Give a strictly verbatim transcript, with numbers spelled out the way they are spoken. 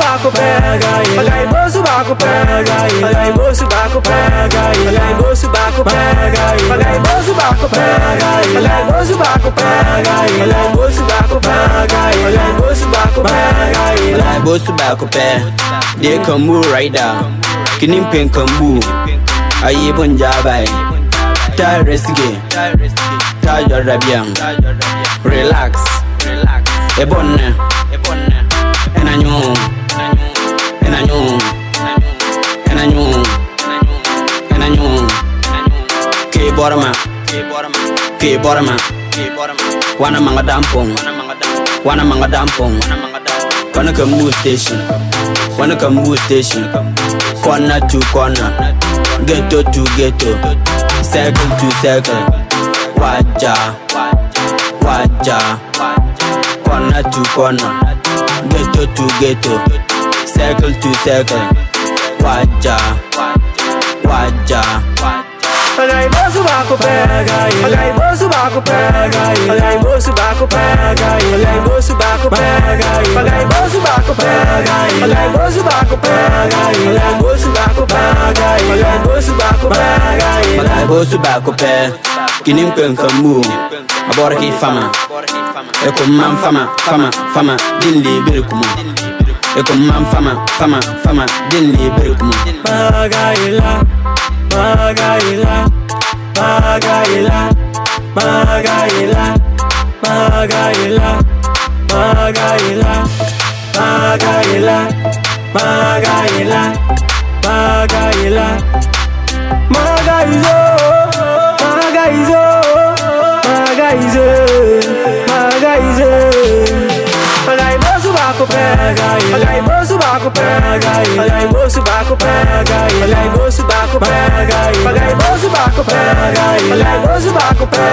subaco pega aí, pagai bo subaco pega aí, pagai bo subaco pega aí, pagai bo subaco pega aí, pagai bo subaco pega aí, pagai bo subaco pega aí, pagai bo subaco pega aí, pagai bo subaco pega aí, pagai bo subaco pega. They come move right down. Kinim pen kambu. Aye bonjabai. Ta resige. Ta yorabiam. Relax. Ebonne. Enanyo. Enanyo. Enanyo. Enanyo. Ke borama. Ke borama. Wana manga dampong. Wana manga dampong. Wanna come move station. Wanna come move station. Corner to corner. Ghetto to ghetto. Circle to circle. Waja. Waja. Corner to corner. Ghetto to ghetto. Circle to circle. Waja. Waja. Pagai bo subaco pega aí, pagai bo subaco pega aí, pagai bo subaco pega aí, pagai bo subaco pega aí, pagai bo subaco pega aí, pagai bo subaco pega aí, pagai bo subaco pega aí, pagai bo subaco pega aí, pagai bo subaco pega. Kinim pen kambu, abora ki fama. Eko mam fama, fama, fama, din libre kumu. Eko mam fama, fama, fama, din libre kumu. Magaila. Magaila, Magaila, Magaila, Magaila, Magaila, Magaila, Magaila, Magaila, Magaizo, Magaizo, Magaizo, Magaizo. Pagai bo subaco pega aí, pagai bo subaco pega aí, pagai bo subaco pega aí, pagai bo subaco pega aí, pagai bo subaco pega aí, pagai bo subaco pega